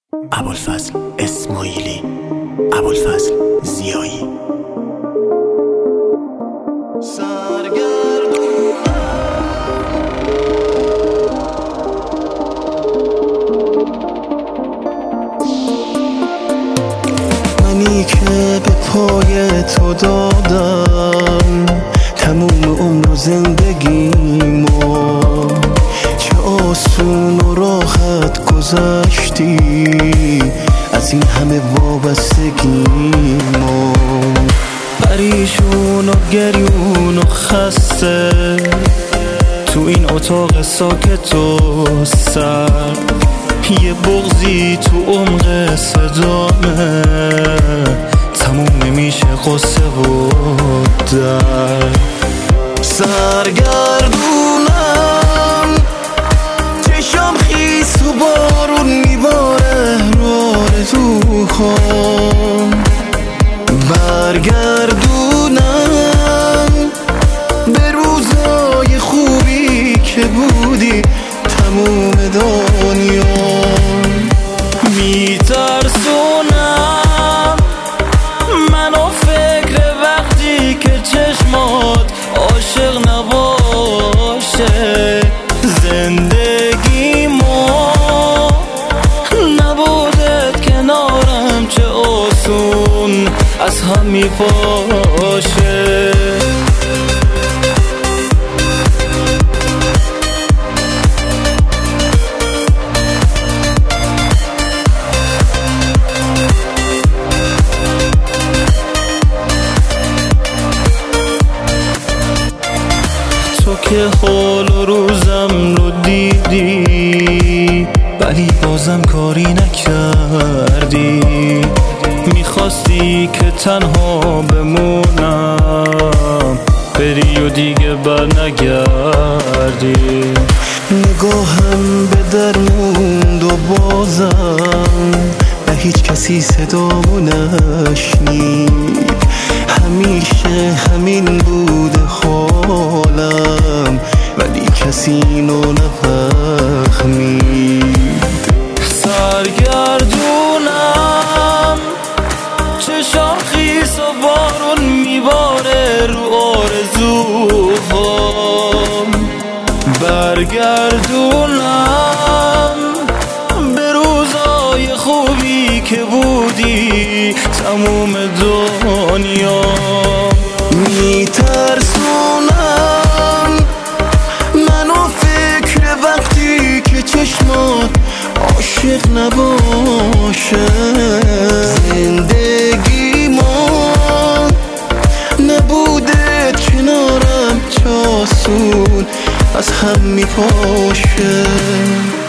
ابوالفضل اسماعیلی، ابوالفضل ضیایی. منی که به پای تو دادم تموم عمر و زندگیمو، چه آسون و راحت گذشتی از این همه وابستگیمو. پریشون و گریون و خسته تو این اتاق ساکت و سرد، یه بغضی تو عمق صدامه تموم میشه قصه و درد. سرگردونم چشم خیس و بارون میباره رو آرزوهام، برگردونم به روزای خوبی که بودی تموم دنیا. میترسونم منو فکر وقتی که چشمات عاشق نباشه، زندگیمو نبودت کنارم چه آسون از هم میپاشه. تو که حال و روزم رو دیدی ولی بازم کاری نکردی، میخواستی که تنها بمونم بری و دیگه بر نگردی. نگاهم به در موند و بازم به هیچ کسی صدامو نشنید، همیشه همین بوده حالم ولی کسی اینو نفهمید. سرگردونم چشم خیس و بارون میباره رو آرزوهام، برگردونم به روزای خوبی که بودی تموم دنیا. میترسونم منو فکر وقتی که چشمات عاشق نباشه، زندگیمو نبوده کنارم چه آسون از هم میپاشه.